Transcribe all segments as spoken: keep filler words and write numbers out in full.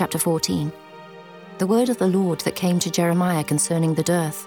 Chapter fourteen. The word of the Lord that came to Jeremiah concerning the dearth.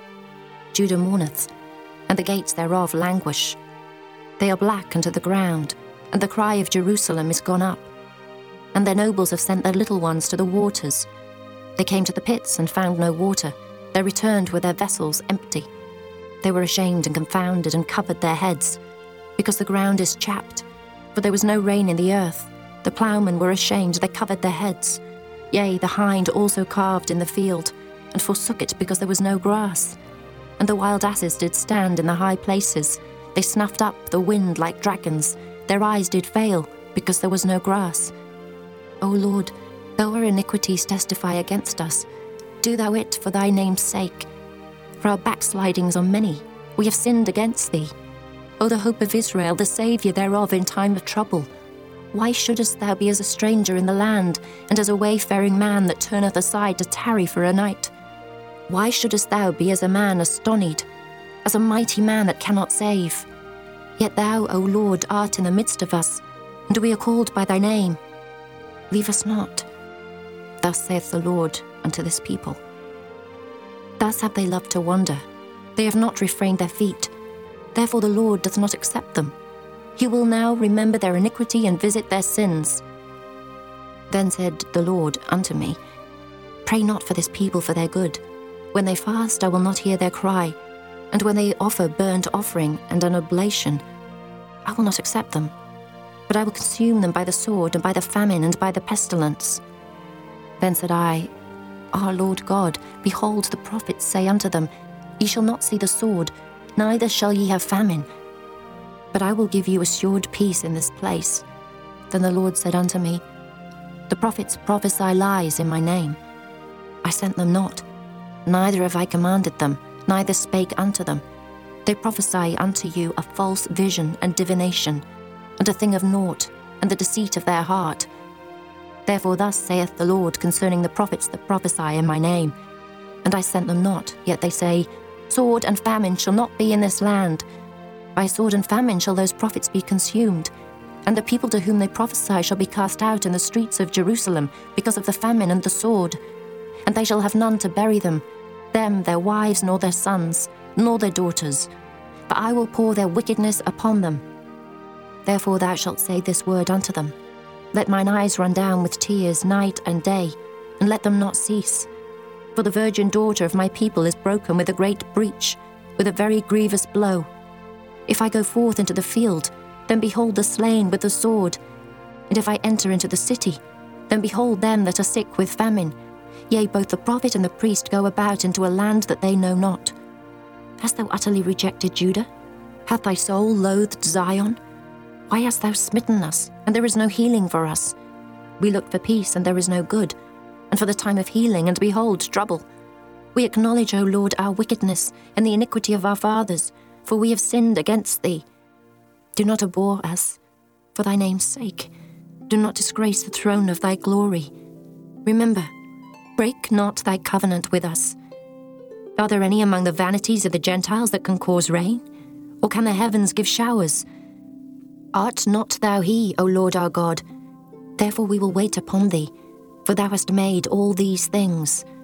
Judah mourneth, and the gates thereof languish. They are black unto the ground, and the cry of Jerusalem is gone up. And their nobles have sent their little ones to the waters. They came to the pits and found no water. They returned with their vessels empty. They were ashamed and confounded and covered their heads, because the ground is chapped, for there was no rain in the earth. The ploughmen were ashamed, they covered their heads. Yea, the hind also calved in the field, and forsook it because there was no grass. And the wild asses did stand in the high places. They snuffed up the wind like dragons. Their eyes did fail, because there was no grass. O Lord, though our iniquities testify against us, do thou it for thy name's sake. For our backslidings are many, we have sinned against thee. O the hope of Israel, the Saviour thereof in time of trouble. Why shouldest thou be as a stranger in the land, and as a wayfaring man that turneth aside to tarry for a night? Why shouldest thou be as a man astonied, as a mighty man that cannot save? Yet thou, O Lord, art in the midst of us, and we are called by thy name. Leave us not. Thus saith the Lord unto this people. Thus have they loved to wander. They have not refrained their feet. Therefore the Lord doth not accept them. He will now remember their iniquity and visit their sins. Then said the Lord unto me, Pray not for this people for their good. When they fast, I will not hear their cry. And when they offer burnt offering and an oblation, I will not accept them. But I will consume them by the sword, and by the famine, and by the pestilence. Then said I, Our Lord God, behold, the prophets say unto them, Ye shall not see the sword, neither shall ye have famine. But I will give you assured peace in this place. Then the Lord said unto me, The prophets prophesy lies in my name. I sent them not, neither have I commanded them, neither spake unto them. They prophesy unto you a false vision and divination, and a thing of naught, and the deceit of their heart. Therefore thus saith the Lord concerning the prophets that prophesy in my name. And I sent them not, yet they say, Sword and famine shall not be in this land. By sword and famine shall those prophets be consumed, and the people to whom they prophesy shall be cast out in the streets of Jerusalem because of the famine and the sword. And they shall have none to bury them, them, their wives, nor their sons, nor their daughters. For I will pour their wickedness upon them. Therefore thou shalt say this word unto them, Let mine eyes run down with tears night and day, and let them not cease. For the virgin daughter of my people is broken with a great breach, with a very grievous blow. If I go forth into the field, then behold the slain with the sword. And if I enter into the city, then behold them that are sick with famine. Yea, both the prophet and the priest go about into a land that they know not. Hast thou utterly rejected Judah? Hath thy soul loathed Zion? Why hast thou smitten us, and there is no healing for us? We looked for peace, and there is no good, and for the time of healing, and behold, trouble. We acknowledge, O Lord, our wickedness, and the iniquity of our fathers, for we have sinned against thee. Do not abhor us, for thy name's sake. Do not disgrace the throne of thy glory. Remember, break not thy covenant with us. Are there any among the vanities of the Gentiles that can cause rain? Or can the heavens give showers? Art not thou he, O Lord our God? Therefore we will wait upon thee, for thou hast made all these things.